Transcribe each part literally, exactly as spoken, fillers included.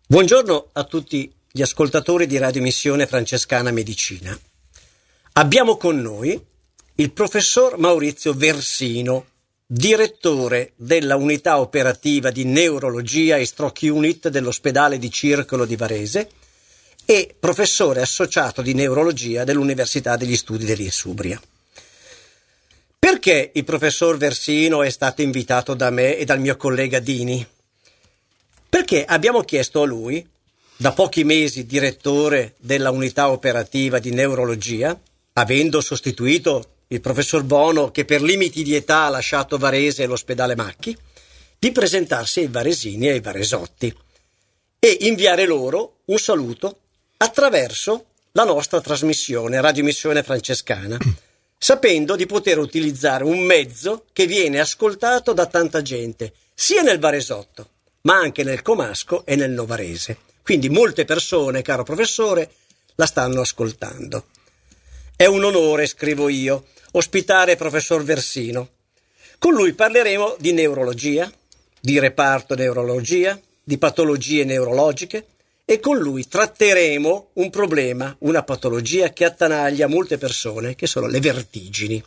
Buongiorno a tutti gli ascoltatori di Radio Missione Francescana Medicina. Abbiamo con noi il professor Maurizio Versino, direttore della unità operativa di neurologia e stroke unit dell'ospedale di Circolo di Varese e professore associato di neurologia dell'Università degli Studi dell'Insubria. Perché il professor Versino è stato invitato da me e dal mio collega Dini? Perché abbiamo chiesto a lui, da pochi mesi direttore della unità operativa di neurologia, avendo sostituito il professor Bono che per limiti di età ha lasciato Varese e l'ospedale Macchi, di presentarsi ai varesini e ai varesotti e inviare loro un saluto attraverso la nostra trasmissione Radio Missione Francescana, sapendo di poter utilizzare un mezzo che viene ascoltato da tanta gente, sia nel Varesotto, ma anche nel Comasco e nel Novarese. Quindi molte persone, caro professore, la stanno ascoltando. È un onore, scrivo io, ospitare il professor Versino. Con lui parleremo di neurologia, di reparto neurologia, di patologie neurologiche e con lui tratteremo un problema, una patologia che attanaglia molte persone, che sono le vertigini.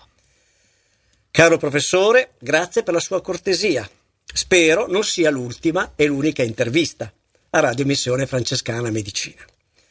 Caro professore, grazie per la sua cortesia. Spero non sia l'ultima e l'unica intervista a Radio Missione Francescana Medicina.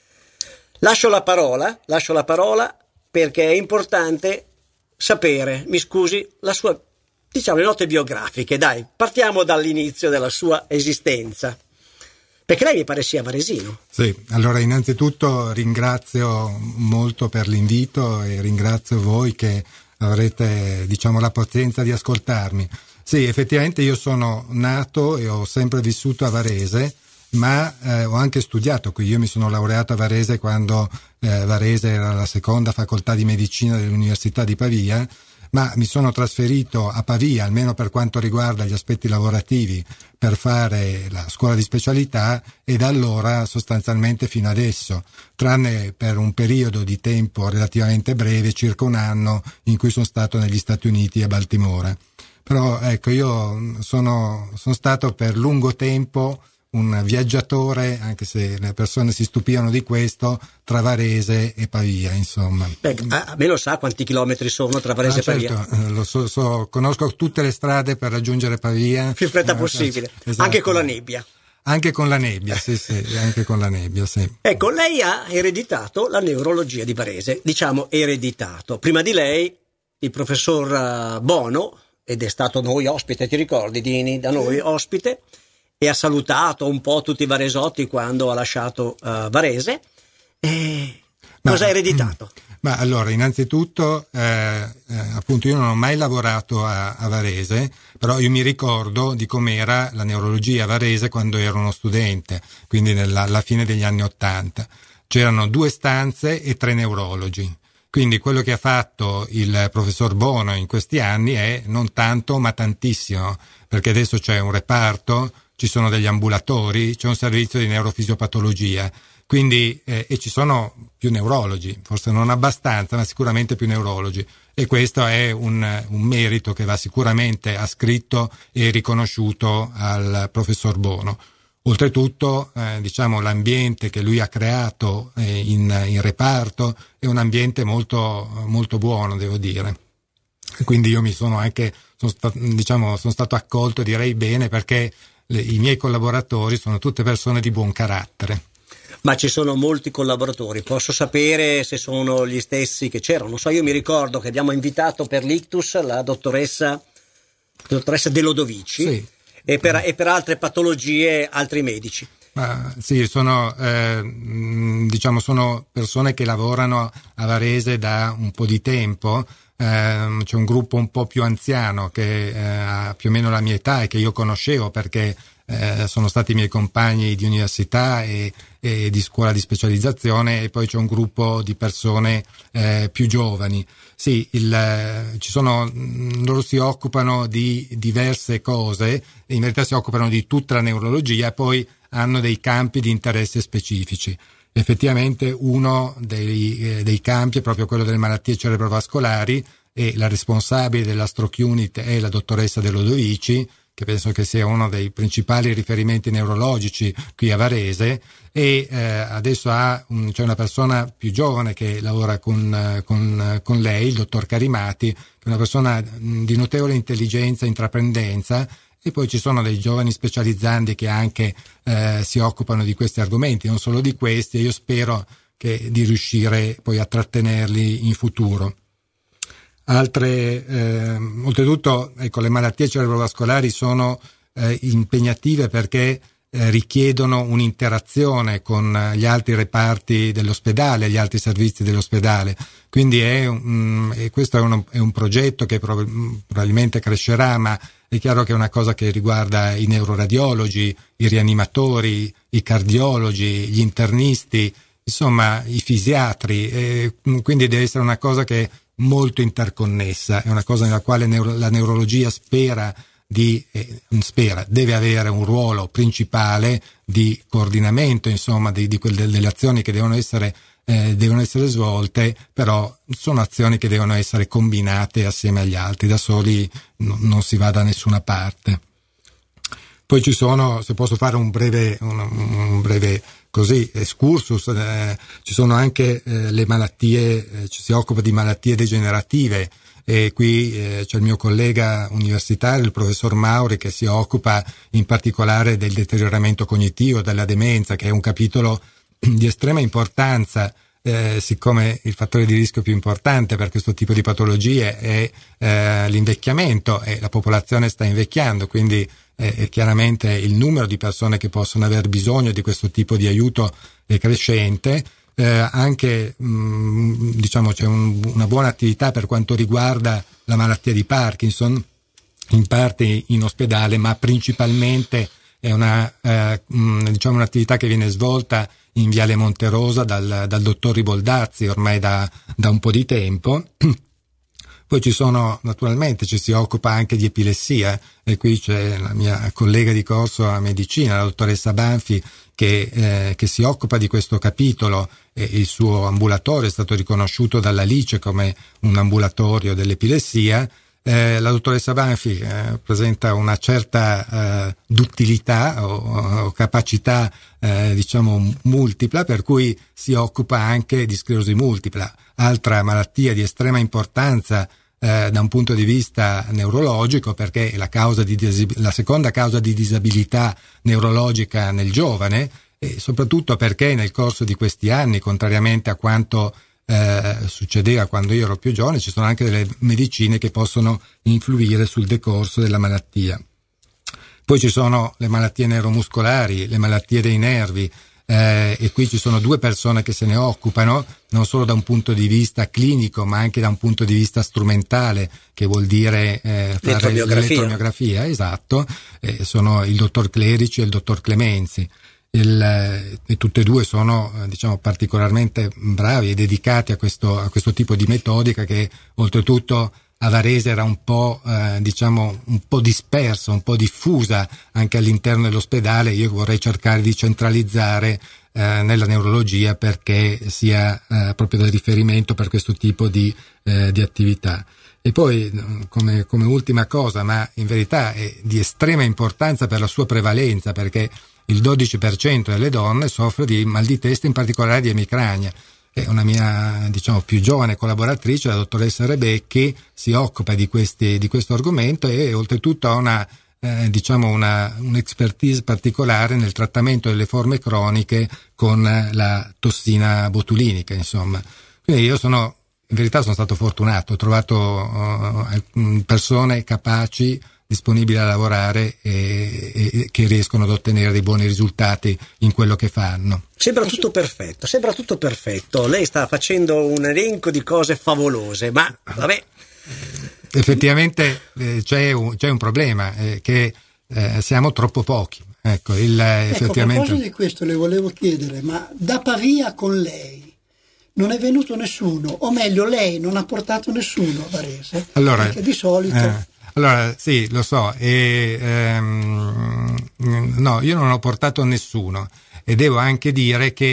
Lascio la parola, lascio la parola perché è importante sapere, mi scusi, la sua, diciamo, le note biografiche. Dai, partiamo dall'inizio della sua esistenza. Perché lei mi pare sia varesino. Sì, allora innanzitutto ringrazio molto per l'invito e ringrazio voi che avrete, diciamo, la pazienza di ascoltarmi. Sì, effettivamente io sono nato e ho sempre vissuto a Varese, ma eh, ho anche studiato qui. Io mi sono laureato a Varese quando eh, Varese era la seconda facoltà di medicina dell'Università di Pavia, ma mi sono trasferito a Pavia, almeno per quanto riguarda gli aspetti lavorativi, per fare la scuola di specialità e da allora sostanzialmente fino adesso, tranne per un periodo di tempo relativamente breve, circa un anno, in cui sono stato negli Stati Uniti a Baltimora. Però ecco, io sono, sono stato per lungo tempo un viaggiatore, anche se le persone si stupivano di questo, tra Varese e Pavia, insomma. Beh, a me lo sa quanti chilometri sono tra Varese ah, e certo, Pavia? Lo so, so, conosco tutte le strade per raggiungere Pavia. Più fretta possibile, esatto. Anche con la nebbia. Anche con la nebbia, sì, sì, anche con la nebbia, sì. Ecco, lei ha ereditato la neurologia di Varese, diciamo ereditato. Prima di lei il professor Bono, ed è stato noi ospite, ti ricordi Dini, da noi ospite, e ha salutato un po' tutti i varesotti quando ha lasciato uh, Varese. E ma, cosa ha ereditato? Ma allora, innanzitutto, eh, eh, appunto io non ho mai lavorato a, a Varese, però io mi ricordo di com'era la neurologia a Varese quando ero uno studente, quindi nella, alla fine degli anni Ottanta. C'erano due stanze e tre neurologi. Quindi quello che ha fatto il professor Bono in questi anni è non tanto ma tantissimo, perché adesso c'è un reparto, ci sono degli ambulatori, c'è un servizio di neurofisiopatologia, quindi eh, e ci sono più neurologi, forse non abbastanza, ma sicuramente più neurologi, e questo è un, un merito che va sicuramente ascritto e riconosciuto al professor Bono. Oltretutto, eh, diciamo, l'ambiente che lui ha creato eh, in, in reparto è un ambiente molto, molto buono, devo dire. Quindi io mi sono anche, sono stato, diciamo, sono stato accolto, direi bene, perché le, i miei collaboratori sono tutte persone di buon carattere. Ma ci sono molti collaboratori, posso sapere se sono gli stessi che c'erano? Non so, io mi ricordo che abbiamo invitato per l'ictus la dottoressa, dottoressa De Lodovici. Sì. E per, e per altre patologie altri medici. Ma sì, sono eh, diciamo sono persone che lavorano a Varese da un po' di tempo. Eh, c'è un gruppo un po' più anziano che eh, ha più o meno la mia età e che io conoscevo perché eh, sono stati i miei compagni di università e, e di scuola di specializzazione, e poi c'è un gruppo di persone eh, più giovani. Sì, il, ci sono, loro si occupano di diverse cose, in realtà si occupano di tutta la neurologia e poi hanno dei campi di interesse specifici. Effettivamente uno dei, eh, dei campi è proprio quello delle malattie cerebrovascolari, e la responsabile della stroke unit è la dottoressa De Lodovici, che penso che sia uno dei principali riferimenti neurologici qui a Varese, e eh, adesso ha un, c'è una persona più giovane che lavora con, con, con lei, il dottor Carimati, che è una persona di notevole intelligenza e intraprendenza, e poi ci sono dei giovani specializzandi che anche eh, si occupano di questi argomenti, non solo di questi, e io spero che di riuscire poi a trattenerli in futuro. Altre, eh, oltretutto, ecco, le malattie cerebrovascolari sono eh, impegnative perché eh, richiedono un'interazione con gli altri reparti dell'ospedale, gli altri servizi dell'ospedale. Quindi è un, e questo è un, è un progetto che prob- probabilmente crescerà, ma è chiaro che è una cosa che riguarda i neuroradiologi, i rianimatori, i cardiologi, gli internisti, insomma i fisiatri, e quindi deve essere una cosa che è molto interconnessa, è una cosa nella quale neuro- la neurologia spera di eh, spera deve avere un ruolo principale di coordinamento, insomma, di, di quelle delle azioni che devono essere eh, devono essere svolte, però sono azioni che devono essere combinate assieme agli altri, da soli no, non si va da nessuna parte. Poi ci sono, se posso fare un breve un, un breve così excursus, eh, ci sono anche eh, le malattie, eh, ci si occupa di malattie degenerative, e qui eh, c'è il mio collega universitario, il professor Mauri, che si occupa in particolare del deterioramento cognitivo, della demenza, che è un capitolo di estrema importanza, eh, siccome il fattore di rischio più importante per questo tipo di patologie è eh, l'invecchiamento, e la popolazione sta invecchiando, quindi eh, chiaramente il numero di persone che possono aver bisogno di questo tipo di aiuto è crescente. Eh, anche mh, diciamo c'è un, una buona attività per quanto riguarda la malattia di Parkinson, in parte in ospedale, ma principalmente è una eh, mh, diciamo un'attività che viene svolta in Viale Monterosa dal, dal dottor Riboldazzi ormai da, da un po' di tempo. Poi ci sono, naturalmente, ci si occupa anche di epilessia, e qui c'è la mia collega di corso a medicina, la dottoressa Banfi, che, eh, che si occupa di questo capitolo, e il suo ambulatorio è stato riconosciuto dall'Alice come un ambulatorio dell'epilessia. Eh, la dottoressa Banfi eh, presenta una certa eh, duttilità o, o capacità eh, diciamo multipla, per cui si occupa anche di sclerosi multipla, altra malattia di estrema importanza eh, da un punto di vista neurologico, perché è la, causa di disab- la seconda causa di disabilità neurologica nel giovane, e soprattutto perché nel corso di questi anni, contrariamente a quanto Eh, succedeva quando io ero più giovane, ci sono anche delle medicine che possono influire sul decorso della malattia. Poi ci sono le malattie neuromuscolari, le malattie dei nervi, eh, e qui ci sono due persone che se ne occupano, non solo da un punto di vista clinico, ma anche da un punto di vista strumentale, che vuol dire eh, fare l'elettromiografia, esatto, eh, sono il dottor Clerici e il dottor Clemenzi. Il, e tutte e due sono diciamo particolarmente bravi e dedicati a questo, a questo tipo di metodica, che oltretutto a Varese era un po' eh, diciamo un po' dispersa, un po' diffusa anche all'interno dell'ospedale. Io vorrei cercare di centralizzare eh, nella neurologia, perché sia eh, proprio da riferimento per questo tipo di, eh, di attività. E poi come, come ultima cosa, ma in verità è di estrema importanza per la sua prevalenza, perché il dodici per cento delle donne soffre di mal di testa, in particolare di emicrania. È una mia, diciamo, più giovane collaboratrice, la dottoressa Rebecchi, si occupa di questi, di questo argomento, e oltretutto ha una, eh, diciamo, una, un'expertise particolare nel trattamento delle forme croniche con la tossina botulinica, insomma. Quindi io sono, in verità sono stato fortunato, ho trovato uh, persone capaci, disponibili a lavorare, e, e che riescono ad ottenere dei buoni risultati in quello che fanno. Sembra tutto perfetto, sembra tutto perfetto. Lei sta facendo un elenco di cose favolose, ma vabbè. Effettivamente eh, c'è, un, c'è un problema, eh, che eh, siamo troppo pochi. Ecco, il, ecco, effettivamente... a proposito di questo le volevo chiedere, ma da Pavia con lei non è venuto nessuno, o meglio lei non ha portato nessuno a Varese? Allora, perché di solito... Eh... Allora, sì, lo so, e, ehm, no, io non ho portato nessuno, e devo anche dire che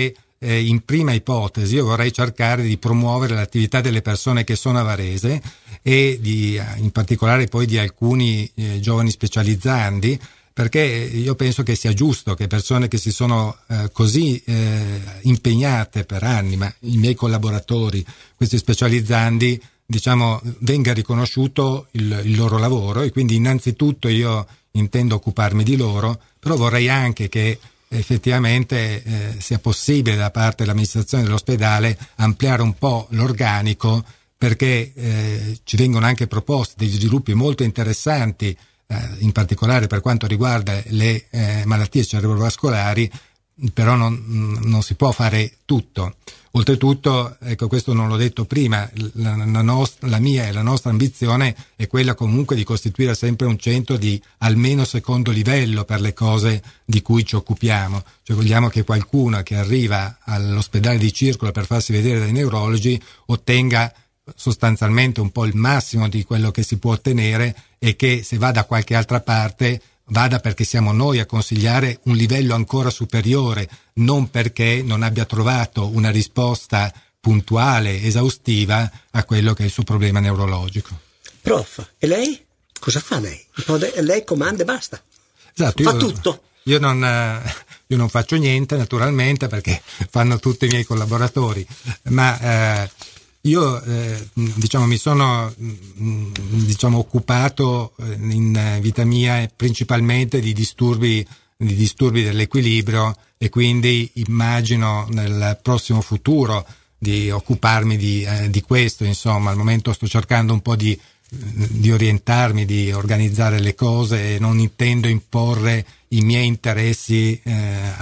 eh, in prima ipotesi io vorrei cercare di promuovere l'attività delle persone che sono a Varese e di, in particolare poi di alcuni eh, giovani specializzandi, perché io penso che sia giusto che persone che si sono eh, così eh, impegnate per anni, ma i miei collaboratori, questi specializzandi, diciamo, venga riconosciuto il, il loro lavoro, e quindi innanzitutto io intendo occuparmi di loro, però vorrei anche che effettivamente eh, sia possibile da parte dell'amministrazione dell'ospedale ampliare un po' l'organico, perché eh, ci vengono anche proposti degli sviluppi molto interessanti, in particolare per quanto riguarda le eh, malattie cerebrovascolari, però non, non si può fare tutto. Oltretutto, ecco, questo non l'ho detto prima, la, la, nost- la mia e la nostra ambizione è quella comunque di costituire sempre un centro di almeno secondo livello per le cose di cui ci occupiamo. Cioè vogliamo che qualcuno che arriva all'ospedale di Circolo per farsi vedere dai neurologi ottenga sostanzialmente un po' il massimo di quello che si può ottenere, e che se va da qualche altra parte vada perché siamo noi a consigliare un livello ancora superiore, non perché non abbia trovato una risposta puntuale, esaustiva a quello che è il suo problema neurologico. Prof, e lei? Cosa fa lei? Lei comanda e basta. Esatto, fa io, tutto. Io non, io non faccio niente, naturalmente, perché fanno tutti i miei collaboratori, ma eh, io eh, diciamo mi sono diciamo occupato in vita mia principalmente di disturbi di disturbi dell'equilibrio, e quindi immagino nel prossimo futuro di occuparmi di, eh, di questo. Insomma, al momento sto cercando un po' di, di orientarmi, di organizzare le cose, e non intendo imporre i miei interessi eh,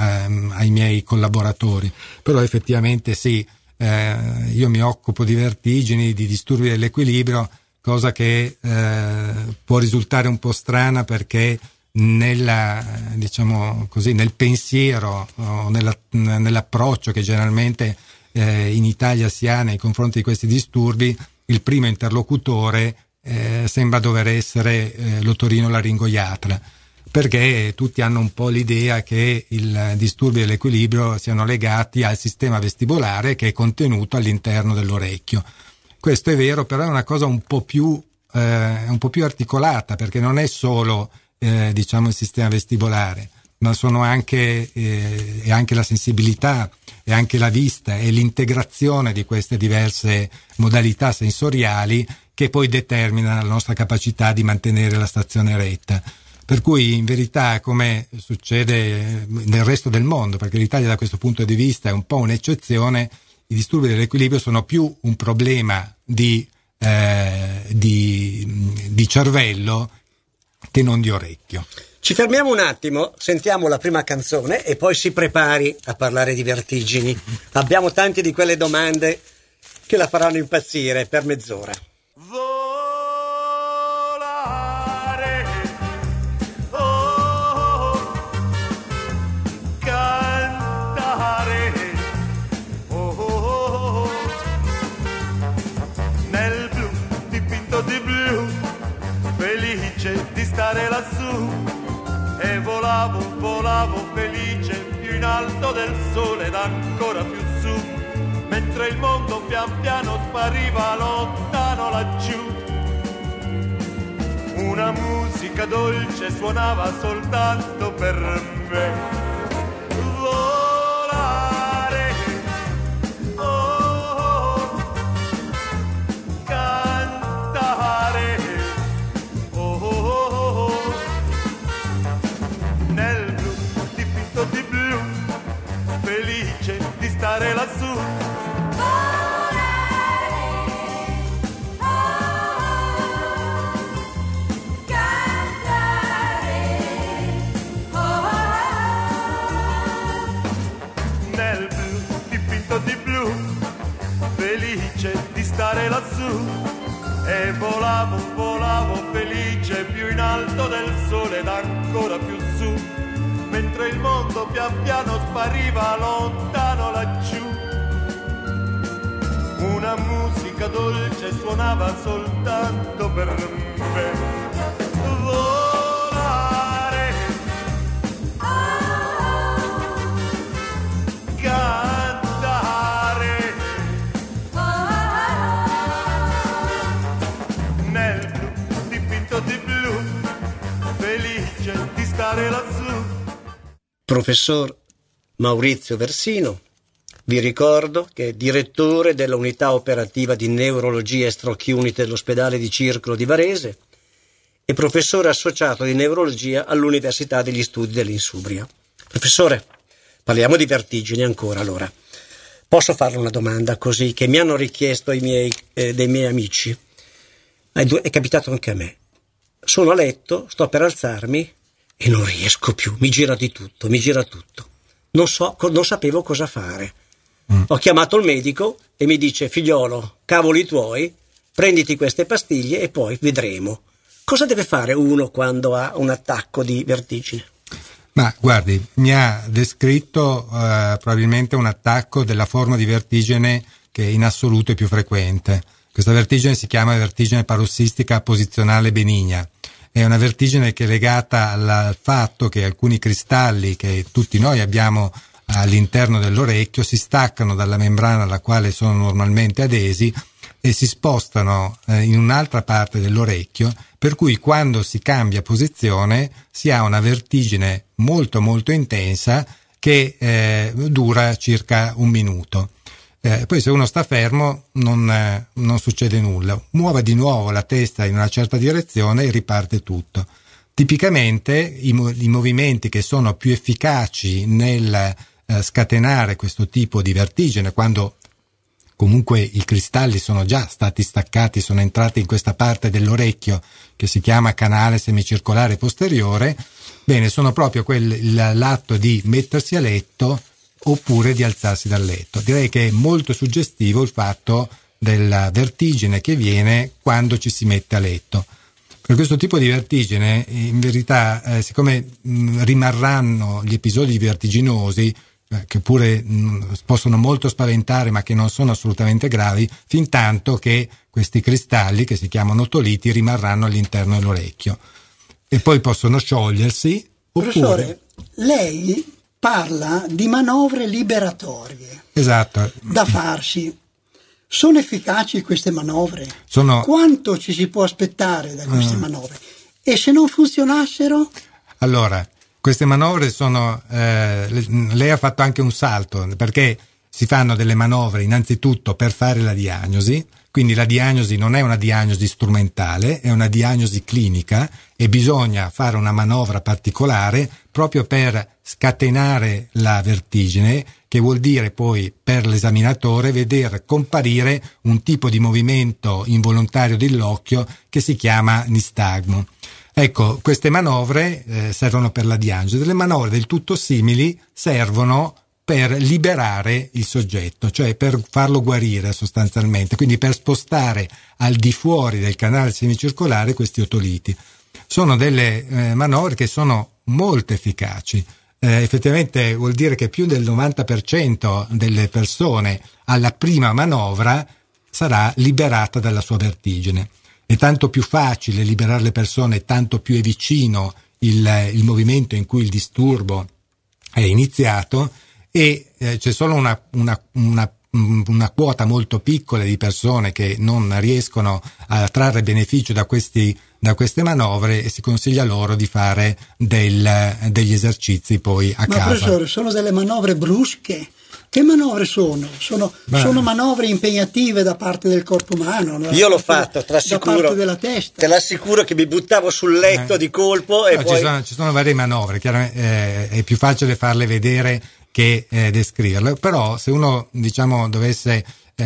ai miei collaboratori, però effettivamente sì. Eh, io mi occupo di vertigini, di disturbi dell'equilibrio, cosa che eh, può risultare un po' strana, perché nella, diciamo così, nel pensiero o nella, nell'approccio che generalmente eh, in Italia si ha nei confronti di questi disturbi, il primo interlocutore eh, sembra dover essere eh, l'otorinolaringoiatra, perché tutti hanno un po' l'idea che i disturbi dell'equilibrio siano legati al sistema vestibolare, che è contenuto all'interno dell'orecchio. Questo è vero, però è una cosa un po' più eh, un po' più articolata, perché non è solo eh, diciamo il sistema vestibolare, ma sono anche eh, è anche la sensibilità, è anche la vista, è l'integrazione di queste diverse modalità sensoriali che poi determina la nostra capacità di mantenere la stazione retta. Per cui in verità, come succede nel resto del mondo, perché l'Italia da questo punto di vista è un po' un'eccezione, i disturbi dell'equilibrio sono più un problema di, eh, di, di cervello che non di orecchio. Ci fermiamo un attimo, sentiamo la prima canzone e poi si prepari a parlare di vertigini. Abbiamo tante di quelle domande che la faranno impazzire per mezz'ora. Di stare lassù, e volavo, volavo felice più in alto del sole ed ancora più su, mentre il mondo pian piano spariva lontano laggiù. Una musica dolce suonava soltanto per me. Volare, oh, cantare, felice di stare lassù. Volare, oh, cantare, oh, nel blu dipinto di blu, felice di stare lassù, e volavo, volavo felice più in alto del sole ed ancora più su, mentre il mondo pian piano spariva lontano laggiù. Una musica dolce suonava soltanto per me. Volare, oh, cantare, stare lassù. Professor Maurizio Versino, vi ricordo che è direttore della unità operativa di neurologia e stroke unit dell'ospedale di Circolo di Varese e professore associato di neurologia all'Università degli Studi dell'Insubria. Professore, parliamo di vertigini ancora allora. Posso farle una domanda così che mi hanno richiesto i miei, eh, dei miei amici? È, è capitato anche a me. Sono a letto, sto per alzarmi e non riesco più, mi gira di tutto, mi gira tutto. Non so, non sapevo cosa fare. Mm. Ho chiamato il medico e mi dice: figliolo, cavoli tuoi, prenditi queste pastiglie e poi vedremo. Cosa deve fare uno quando ha un attacco di vertigine? Ma guardi, mi ha descritto eh, probabilmente un attacco della forma di vertigine che in assoluto è più frequente. Questa vertigine si chiama vertigine parossistica posizionale benigna. È una vertigine che è legata al fatto che alcuni cristalli che tutti noi abbiamo all'interno dell'orecchio si staccano dalla membrana alla quale sono normalmente adesi e si spostano eh, in un'altra parte dell'orecchio, per cui quando si cambia posizione si ha una vertigine molto molto intensa che eh, dura circa un minuto. Eh, poi se uno sta fermo non, eh, non succede nulla, muove di nuovo la testa in una certa direzione e riparte tutto. Tipicamente i, mo- i movimenti che sono più efficaci nel eh, scatenare questo tipo di vertigine, quando comunque i cristalli sono già stati staccati, sono entrati in questa parte dell'orecchio che si chiama canale semicircolare posteriore, bene, sono proprio quel, l'atto di mettersi a letto oppure di alzarsi dal letto. Direi che è molto suggestivo il fatto della vertigine che viene quando ci si mette a letto. Per questo tipo di vertigine, in verità, eh, siccome mh, rimarranno gli episodi vertiginosi, eh, che pure mh, possono molto spaventare ma che non sono assolutamente gravi, fin tanto che questi cristalli, che si chiamano otoliti, rimarranno all'interno dell'orecchio. E poi possono sciogliersi. Professore, oppure... lei parla di manovre liberatorie. Esatto. Da farsi. Sono efficaci queste manovre? Sono... Quanto ci si può aspettare da queste mm. manovre? E se non funzionassero? Allora, queste manovre sono... Eh, lei ha fatto anche un salto, perché si fanno delle manovre innanzitutto per fare la diagnosi, quindi la diagnosi non è una diagnosi strumentale, è una diagnosi clinica e bisogna fare una manovra particolare proprio per scatenare la vertigine, che vuol dire poi per l'esaminatore vedere comparire un tipo di movimento involontario dell'occhio che si chiama nistagmo. Ecco, queste manovre eh, servono per la diagnosi. Delle manovre del tutto simili servono per liberare il soggetto, cioè per farlo guarire sostanzialmente, quindi per spostare al di fuori del canale semicircolare questi otoliti. Sono delle eh, manovre che sono molto efficaci. Eh, effettivamente vuol dire che più del novanta per cento delle persone alla prima manovra sarà liberata dalla sua vertigine. È tanto più facile liberare le persone, tanto più è vicino il, il movimento in cui il disturbo è iniziato, e eh, c'è solo una, una, una, una quota molto piccola di persone che non riescono a trarre beneficio da questi da queste manovre, e si consiglia loro di fare del, degli esercizi poi a Ma casa. professore, sono delle manovre brusche? Che manovre sono? Sono, sono manovre impegnative da parte del corpo umano? Io l'ho fatto, te l'assicuro. Da parte della testa. Te l'assicuro che mi buttavo sul letto eh. di colpo e no, poi... Ci sono, ci sono varie manovre, chiaramente eh, è più facile farle vedere che eh, descriverle, però se uno, diciamo, dovesse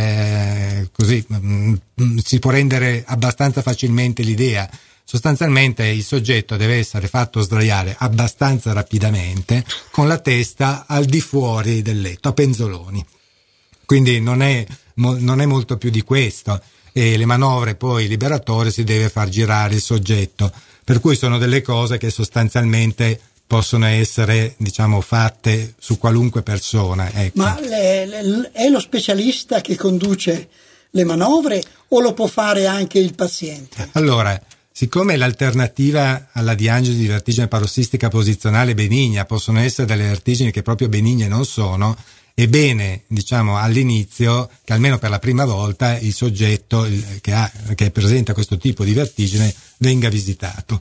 eh, così mh, mh, si può rendere abbastanza facilmente l'idea. Sostanzialmente il soggetto deve essere fatto sdraiare abbastanza rapidamente con la testa al di fuori del letto, a penzoloni. Quindi non è, mo, non è molto più di questo, e le manovre poi liberatorie si deve far girare il soggetto, per cui sono delle cose che sostanzialmente possono essere, diciamo, fatte su qualunque persona. Ecco. Ma le, le, è lo specialista che conduce le manovre o lo può fare anche il paziente? Allora, siccome l'alternativa alla diagnosi di vertigine parossistica posizionale benigna possono essere delle vertigini che proprio benigne non sono, è bene, diciamo, all'inizio che almeno per la prima volta il soggetto che, ha, che presenta questo tipo di vertigine venga visitato.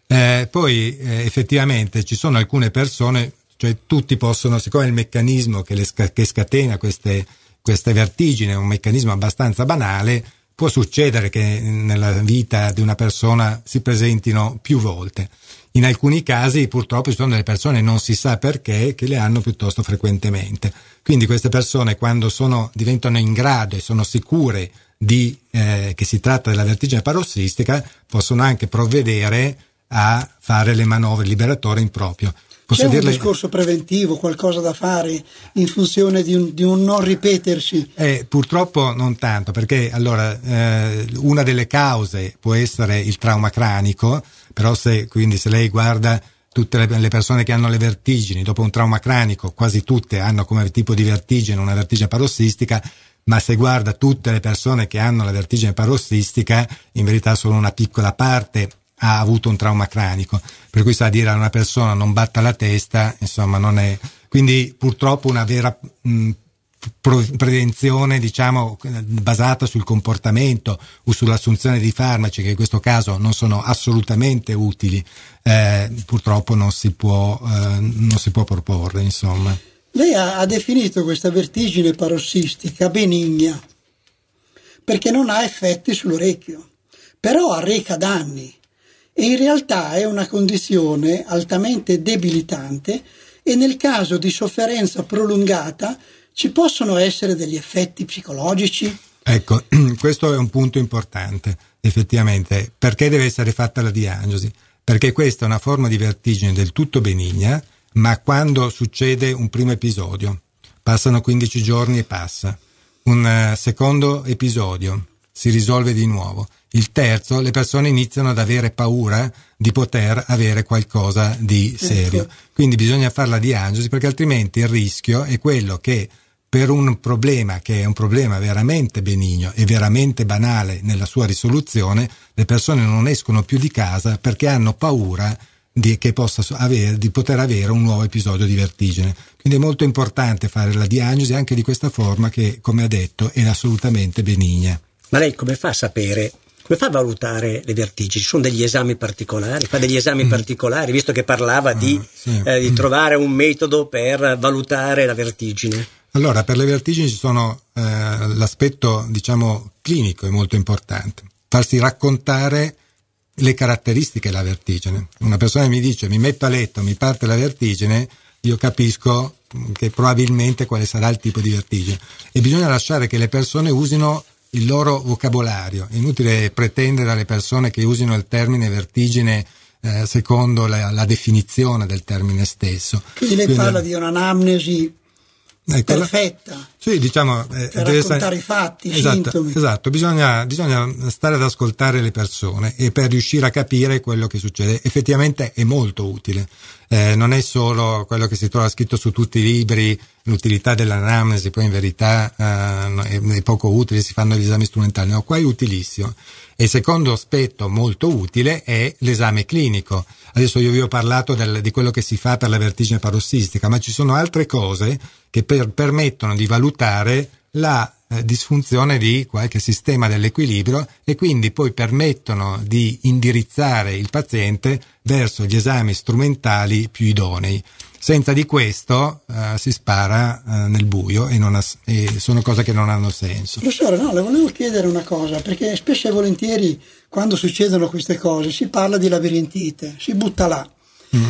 Eh, poi eh, effettivamente ci sono alcune persone, cioè tutti possono, siccome il meccanismo che, le sca- che scatena queste, queste vertigini è un meccanismo abbastanza banale, può succedere che nella vita di una persona si presentino più volte. In alcuni casi purtroppo ci sono delle persone, non si sa perché, che le hanno piuttosto frequentemente. Quindi queste persone, quando sono, diventano in grado e sono sicure di eh, che si tratta della vertigine parossistica, possono anche provvedere a fare le manovre liberatorie in proprio. Posso C'è un dirle... discorso preventivo, qualcosa da fare in funzione di un, di un non ripetersi? Eh, purtroppo non tanto, perché allora eh, una delle cause può essere il trauma cranico, però se quindi se lei guarda tutte le, le persone che hanno le vertigini dopo un trauma cranico, quasi tutte hanno come tipo di vertigine una vertigine parossistica, ma se guarda tutte le persone che hanno la vertigine parossistica, in verità solo una piccola parte ha avuto un trauma cranico, per cui sa dire a una persona non batta la testa, insomma non è, quindi purtroppo una vera mh, prevenzione, diciamo, basata sul comportamento o sull'assunzione di farmaci, che in questo caso non sono assolutamente utili, eh, purtroppo non si può eh, non si può proporre, insomma. Lei ha, ha definito questa vertigine parossistica benigna perché non ha effetti sull'orecchio, però arreca danni. E in realtà è una condizione altamente debilitante e nel caso di sofferenza prolungata ci possono essere degli effetti psicologici? Ecco, questo è un punto importante, effettivamente. Perché deve essere fatta la diagnosi? Perché questa è una forma di vertigine del tutto benigna, ma quando succede un primo episodio, passano quindici giorni e passa, un uh, secondo episodio, si risolve di nuovo. Il terzo, le persone iniziano ad avere paura di poter avere qualcosa di serio. Ecco. Quindi bisogna fare la diagnosi, perché altrimenti il rischio è quello che per un problema che è un problema veramente benigno e veramente banale nella sua risoluzione, le persone non escono più di casa perché hanno paura di, che possa avere, di poter avere un nuovo episodio di vertigine. Quindi è molto importante fare la diagnosi anche di questa forma che, come ha detto, è assolutamente benigna. Ma lei come fa a sapere? Come fa a valutare le vertigini? Ci sono degli esami particolari? Fa degli esami mm. particolari, visto che parlava ah, di, sì. eh, di mm. trovare un metodo per valutare la vertigine? Allora, per le vertigini ci sono eh, l'aspetto, diciamo, clinico è molto importante. Farsi raccontare le caratteristiche della vertigine. Una persona mi dice mi metto a letto, mi parte la vertigine, io capisco che probabilmente quale sarà il tipo di vertigine. E bisogna lasciare che le persone usino il loro vocabolario. È inutile pretendere dalle persone che usino il termine vertigine eh, secondo la, la definizione del termine stesso. Quindi lei Quindi, parla di un'anamnesi ecco, perfetta. Sì, diciamo, eh, per deve raccontare essere, i fatti, i esatto, sintomi. Esatto, bisogna, bisogna stare ad ascoltare le persone e per riuscire a capire quello che succede. Effettivamente è molto utile. Eh, non è solo quello che si trova scritto su tutti i libri, l'utilità dell'anamnesi, poi in verità eh, è, è poco utile, si fanno gli esami strumentali. No, qua è utilissimo. E il secondo aspetto molto utile è l'esame clinico. Adesso io vi ho parlato del, di quello che si fa per la vertigine parossistica, ma ci sono altre cose che per, permettono di valutare la eh, disfunzione di qualche sistema dell'equilibrio e quindi poi permettono di indirizzare il paziente verso gli esami strumentali più idonei. Senza di questo eh, si spara eh, nel buio e, non ha, e sono cose che non hanno senso. Professore, no, le volevo chiedere una cosa, perché spesso e volentieri quando succedono queste cose si parla di labirintite, si butta là. Mm.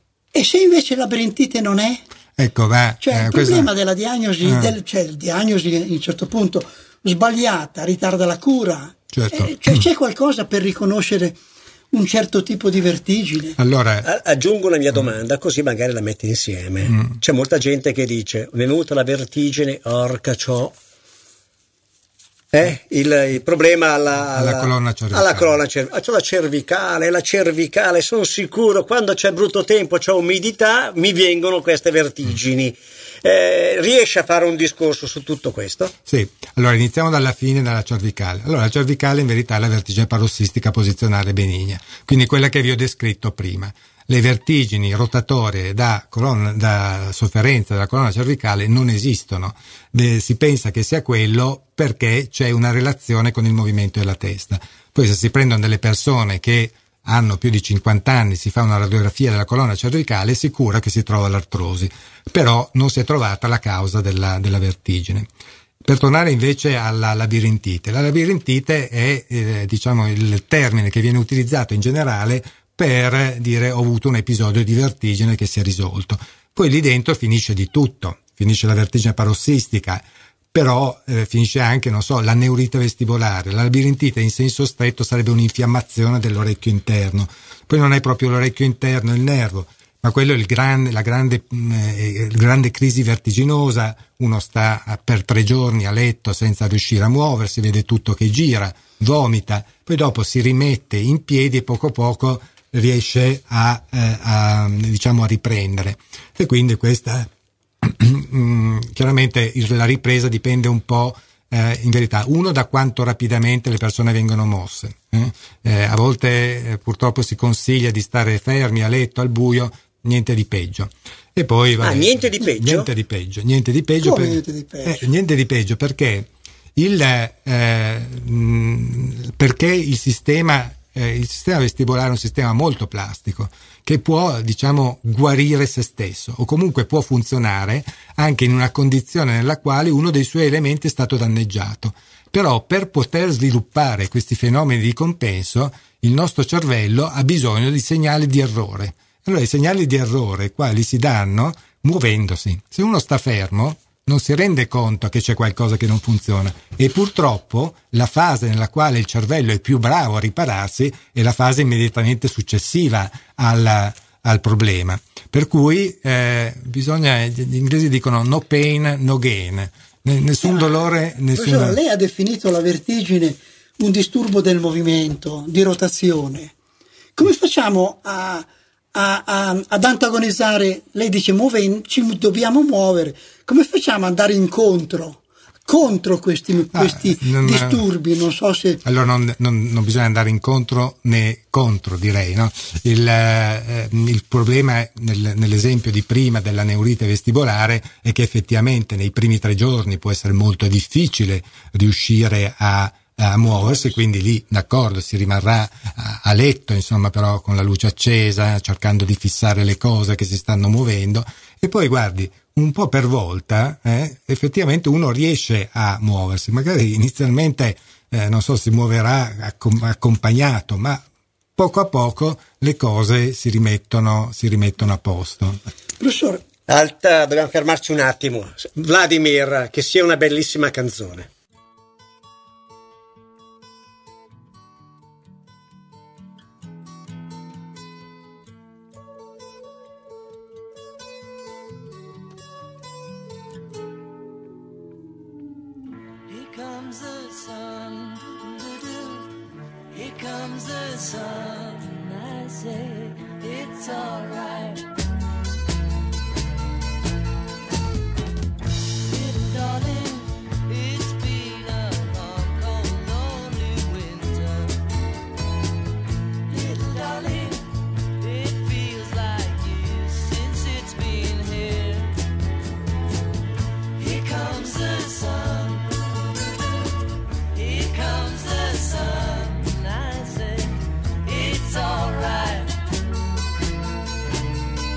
E se invece labirintite non è? Ecco, va. Cioè eh, il questa... problema della diagnosi, ah. del, cioè diagnosi in un certo punto sbagliata, ritarda la cura. Certo. Eh, cioè, c'è qualcosa per riconoscere un certo tipo di vertigine? Allora, aggiungo la mia domanda, così magari la metti insieme. Mm. C'è molta gente che dice: mi è venuta la vertigine, orca ciò. Eh, il, il problema alla, alla, alla colonna cervicale. Alla colonna cervicale. C'ho la cervicale, la cervicale, sono sicuro, quando c'è brutto tempo, c'è umidità, mi vengono queste vertigini. Eh, riesce a fare un discorso su tutto questo? Sì, allora iniziamo dalla fine, dalla cervicale. Allora la cervicale in verità è la vertigine parossistica posizionale benigna, quindi quella che vi ho descritto prima. Le vertigini rotatorie da, colonna, da sofferenza della colonna cervicale non esistono. De, si pensa che sia quello perché c'è una relazione con il movimento della testa. Poi se si prendono delle persone che hanno più di cinquanta anni, si fa una radiografia della colonna cervicale, è sicura che si trova l'artrosi, però non si è trovata la causa della, della vertigine. Per tornare invece alla labirintite, la labirintite è eh, diciamo il termine che viene utilizzato in generale per dire ho avuto un episodio di vertigine che si è risolto. Poi lì dentro finisce di tutto, finisce la vertigine parossistica, però eh, finisce anche, non so, la neurite vestibolare. La labirintite in senso stretto sarebbe un'infiammazione dell'orecchio interno. Poi non è proprio l'orecchio interno il nervo, ma quello è il grande, la grande, eh, grande crisi vertiginosa. Uno sta per tre giorni a letto senza riuscire a muoversi, vede tutto che gira, vomita, poi dopo si rimette in piedi e poco a poco riesce a, eh, a diciamo a riprendere. E quindi questa chiaramente la ripresa dipende un po' eh, in verità uno da quanto rapidamente le persone vengono mosse, eh? Eh, a volte eh, purtroppo si consiglia di stare fermi a letto al buio, niente di peggio. E poi vabbè, ah, niente di peggio? Niente di peggio, niente di peggio, Come per, niente di peggio? Eh, niente di peggio perché il eh, mh, perché il sistema eh, il sistema vestibolare è un sistema molto plastico che può, diciamo, guarire se stesso o comunque può funzionare anche in una condizione nella quale uno dei suoi elementi è stato danneggiato. Però per poter sviluppare questi fenomeni di compenso il nostro cervello ha bisogno di segnali di errore. Allora i segnali di errore quali si danno muovendosi. Se uno sta fermo non si rende conto che c'è qualcosa che non funziona e purtroppo la fase nella quale il cervello è più bravo a ripararsi è la fase immediatamente successiva al, al problema. Per cui eh, bisogna, gli inglesi dicono no pain, no gain, nessun dolore, nessun... Professore, lei ha definito la vertigine un disturbo del movimento, di rotazione. Come facciamo a... A, a, ad antagonizzare? Lei dice muove, ci dobbiamo muovere, come facciamo ad andare incontro contro questi, ah, questi non, disturbi? Non so se allora non, non, non bisogna andare incontro né contro, direi, no? Il, eh, il problema nel, nell'esempio di prima della neurite vestibolare è che effettivamente nei primi tre giorni può essere molto difficile riuscire a a muoversi, quindi lì d'accordo si rimarrà a, a letto, insomma, però con la luce accesa, cercando di fissare le cose che si stanno muovendo, e poi guardi un po' per volta eh, effettivamente uno riesce a muoversi, magari inizialmente eh, non so, si muoverà accom- accompagnato, ma poco a poco le cose si rimettono si rimettono a posto. Professore, Alta, dobbiamo fermarci un attimo. Vladimir, che sia una bellissima canzone. Comes the sun, here comes the sun, I say it's alright. Little darling, it's been a long, cold, lonely winter. Little darling, it feels like years since it's been here. Here comes the sun. Comes the sun, I say it's alright.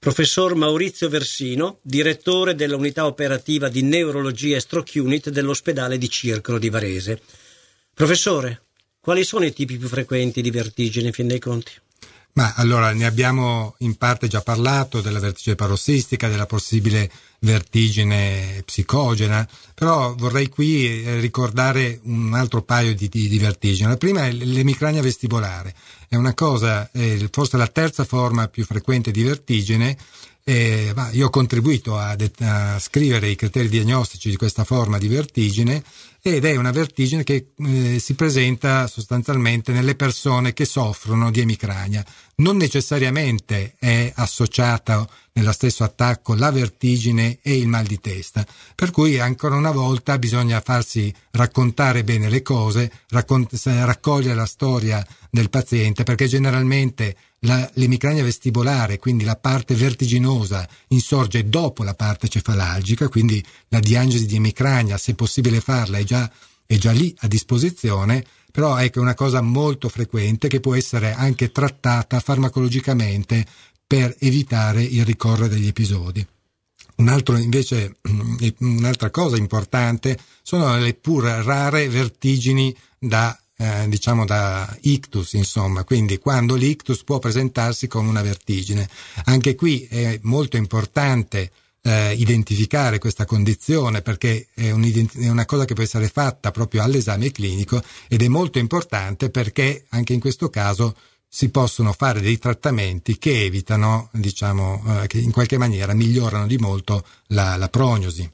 professor Maurizio Versino, direttore della unità operativa di neurologia e stroke unit dell'ospedale di Circolo di Varese. Professore, quali sono i tipi più frequenti di vertigine in fin dei conti? Ma allora ne abbiamo in parte già parlato della vertigine parossistica, della possibile vertigine psicogena, però vorrei qui ricordare un altro paio di, di, di vertigine. La prima è l'emicrania vestibolare, è una cosa, eh, forse la terza forma più frequente di vertigine. Eh, ma io ho contribuito a, det- a scrivere i criteri diagnostici di questa forma di vertigine, ed è una vertigine che eh, si presenta sostanzialmente nelle persone che soffrono di emicrania. Non necessariamente è associata nello stesso attacco la vertigine e il mal di testa, per cui ancora una volta bisogna farsi raccontare bene le cose, raccont- raccogliere la storia del paziente, perché generalmente la, l'emicrania vestibolare, quindi la parte vertiginosa, insorge dopo la parte cefalalgica, quindi la diagnosi di emicrania, se possibile farla, è già, è già lì a disposizione, però è che è una cosa molto frequente che può essere anche trattata farmacologicamente per evitare il ricorrere degli episodi. Un altro invece, un'altra cosa importante sono le pur rare vertigini da Eh, diciamo da ictus, insomma, quindi quando l'ictus può presentarsi come una vertigine. Anche qui è molto importante eh, identificare questa condizione, perché è, un, è una cosa che può essere fatta proprio all'esame clinico, ed è molto importante perché anche in questo caso si possono fare dei trattamenti che evitano, diciamo, eh, che in qualche maniera migliorano di molto la, la prognosi.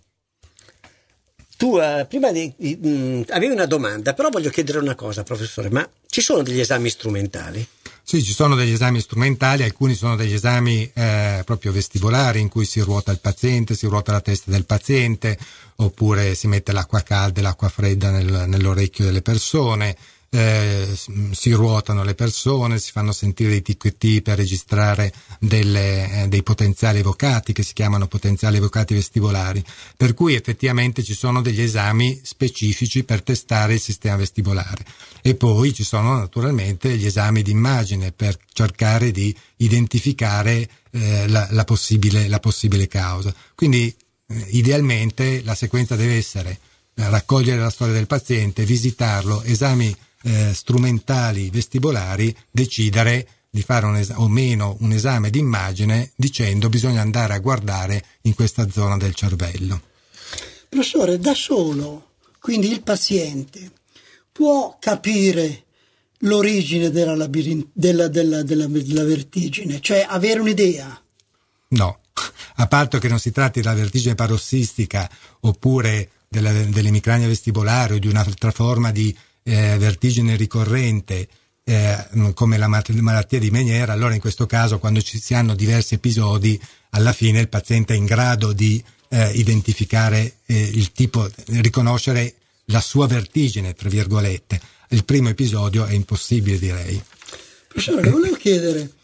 Tu uh, prima di, di, mh, avevi una domanda, però voglio chiedere una cosa, professore, ma ci sono degli esami strumentali? Sì, ci sono degli esami strumentali, alcuni sono degli esami eh, proprio vestibolari, in cui si ruota il paziente, si ruota la testa del paziente, oppure si mette l'acqua calda e l'acqua fredda nel, nell'orecchio delle persone. Eh, si ruotano le persone, si fanno sentire dei T Q T per registrare delle, eh, dei potenziali evocati, che si chiamano potenziali evocati vestibolari, per cui effettivamente ci sono degli esami specifici per testare il sistema vestibolare. E poi ci sono naturalmente gli esami di immagine per cercare di identificare eh, la, la, possibile, la possibile causa. Quindi eh, idealmente la sequenza deve essere eh, raccogliere la storia del paziente, visitarlo, esami Eh, strumentali vestibolari, decidere di fare un es- o meno un esame di immagine, dicendo bisogna andare a guardare in questa zona del cervello. Professore, da solo, quindi il paziente può capire l'origine della, labirin- della, della, della, della vertigine, cioè avere un'idea? No, a parte che non si tratti della vertigine parossistica oppure della, dell'emicrania vestibolare o di un'altra forma di Eh, vertigine ricorrente eh, come la malattia di Meniere, allora in questo caso, quando ci si hanno diversi episodi, alla fine il paziente è in grado di eh, identificare eh, il tipo, riconoscere la sua vertigine, tra virgolette. Il primo episodio è impossibile, direi. Professore, le volevo chiedere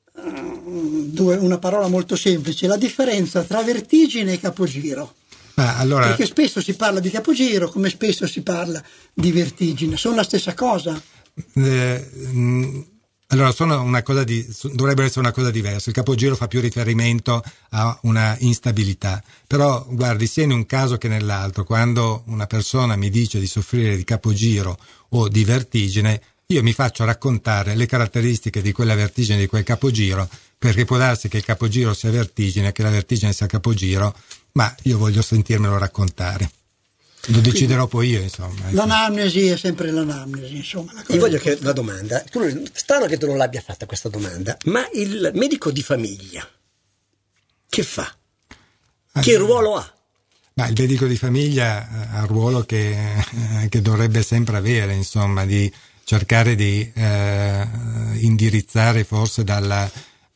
uh, due, una parola molto semplice: la differenza tra vertigine e capogiro. Ah, allora, perché spesso si parla di capogiro come spesso si parla di vertigine, sono la stessa cosa? Eh, mh, allora sono una cosa di, dovrebbero essere una cosa diversa. Il capogiro fa più riferimento a una instabilità, però guardi, sia in un caso che nell'altro, quando una persona mi dice di soffrire di capogiro o di vertigine, io mi faccio raccontare le caratteristiche di quella vertigine, di quel capogiro, perché può darsi che il capogiro sia vertigine, che la vertigine sia capogiro, ma io voglio sentirmelo raccontare. Lo deciderò poi io, insomma. L'anamnesi è sempre l'anamnesi, insomma. La Io voglio chiedere una domanda. Tu, strano che tu non l'abbia fatta questa domanda, ma il medico di famiglia che fa? Che allora, ruolo ha? Ma il medico di famiglia ha il ruolo che, eh, che dovrebbe sempre avere, insomma, di cercare di eh, indirizzare forse dalla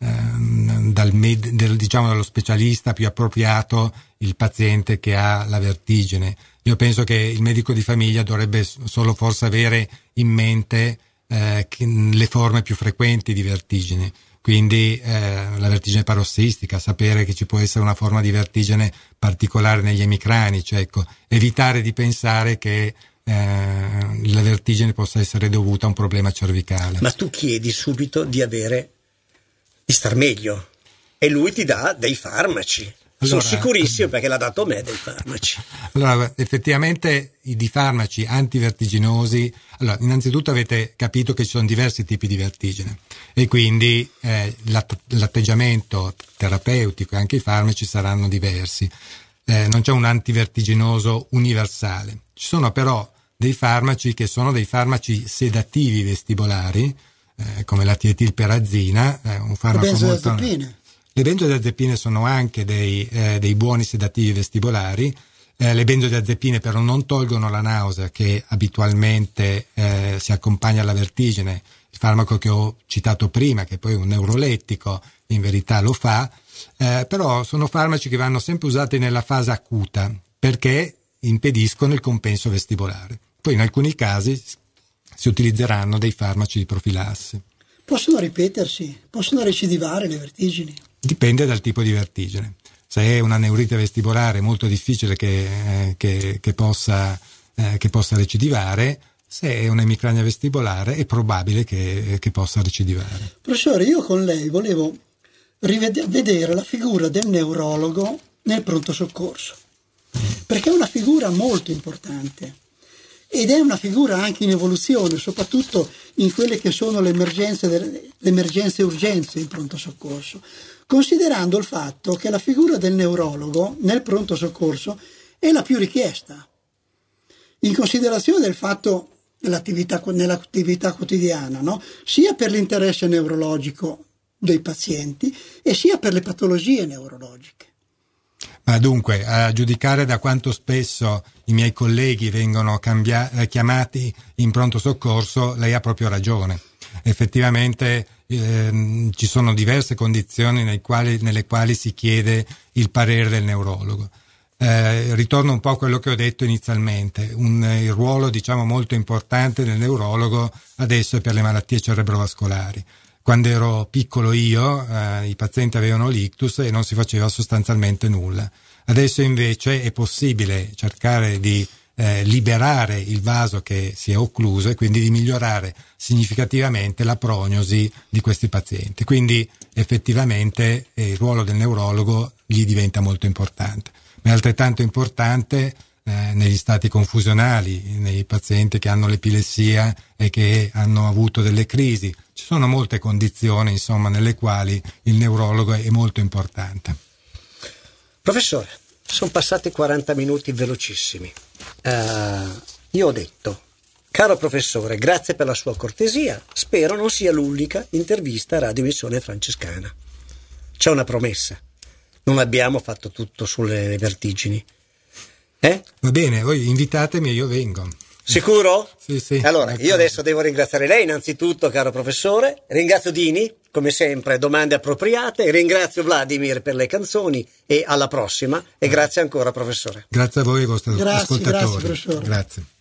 dal med, del, diciamo dallo specialista più appropriato il paziente che ha la vertigine. Io penso che il medico di famiglia dovrebbe solo forse avere in mente eh, che, le forme più frequenti di vertigine, quindi eh, la vertigine parossistica, sapere che ci può essere una forma di vertigine particolare negli emicranici, ecco, evitare di pensare che eh, la vertigine possa essere dovuta a un problema cervicale. Ma tu chiedi subito di avere di star meglio. e lui ti dà dei farmaci. Sono Allora, sicurissimo perché l'ha dato a me dei farmaci. Allora, effettivamente i di farmaci antivertiginosi, allora, innanzitutto avete capito che ci sono diversi tipi di vertigine e quindi eh, l'att- l'atteggiamento terapeutico e anche i farmaci saranno diversi. Eh, non c'è un antivertiginoso universale. Ci sono però dei farmaci che sono dei farmaci sedativi vestibolari, eh, come la tietilperazina, eh, un farmaco molto... benzodiazepine. Le benzodiazepine sono anche dei, eh, dei buoni sedativi vestibolari. Eh, le benzodiazepine però non tolgono la nausea che abitualmente eh, si accompagna alla vertigine. Il farmaco che ho citato prima, che poi è un neurolettico, in verità lo fa, eh, però sono farmaci che vanno sempre usati nella fase acuta perché impediscono il compenso vestibolare. Poi in alcuni casi si utilizzeranno dei farmaci di profilassi. Possono ripetersi, possono recidivare le vertigini. Dipende dal tipo di vertigine. Se è una neurite vestibolare è molto difficile che, eh, che, che, possa, eh, che possa recidivare. Se è un'emicrania vestibolare è probabile che, che possa recidivare. Professore, io con lei volevo rived- vedere la figura del neurologo nel pronto soccorso, perché è una figura molto importante ed è una figura anche in evoluzione, soprattutto in quelle che sono le emergenze, delle, le emergenze e urgenze in pronto soccorso, considerando il fatto che la figura del neurologo nel pronto soccorso è la più richiesta, in considerazione del fatto dell'attività, nell'attività quotidiana, no? Sia per l'interesse neurologico dei pazienti e sia per le patologie neurologiche. Ma dunque, a giudicare da quanto spesso i miei colleghi vengono cambia- chiamati in pronto soccorso, lei ha proprio ragione. Effettivamente ehm, ci sono diverse condizioni nei quali, nelle quali si chiede il parere del neurologo. Eh, ritorno un po' a quello che ho detto inizialmente. Un, il ruolo, diciamo, molto importante del neurologo adesso è per le malattie cerebrovascolari. Quando ero piccolo io, eh, i pazienti avevano l'ictus e non si faceva sostanzialmente nulla. Adesso invece è possibile cercare di eh, liberare il vaso che si è occluso e quindi di migliorare significativamente la prognosi di questi pazienti. Quindi effettivamente eh, il ruolo del neurologo gli diventa molto importante. Ma è altrettanto importante eh, negli stati confusionali, nei pazienti che hanno l'epilessia e che hanno avuto delle crisi. Ci sono molte condizioni, insomma, nelle quali il neurologo è molto importante. Professore, sono passati quaranta minuti velocissimi. Uh, io ho detto, caro professore, grazie per la sua cortesia, spero non sia l'unica intervista a Radio Missione Francescana. C'è una promessa, non abbiamo fatto tutto sulle vertigini. Eh? Va bene, voi invitatemi e io vengo. Sicuro? Sì, sì. Allora, d'accordo. io adesso devo ringraziare lei innanzitutto, caro professore. Ringrazio Dini, come sempre, domande appropriate. Ringrazio Vladimir per le canzoni e alla prossima. E grazie ancora, professore. Grazie a voi e ai vostri Grazie, ascoltatori. grazie, professore. Grazie.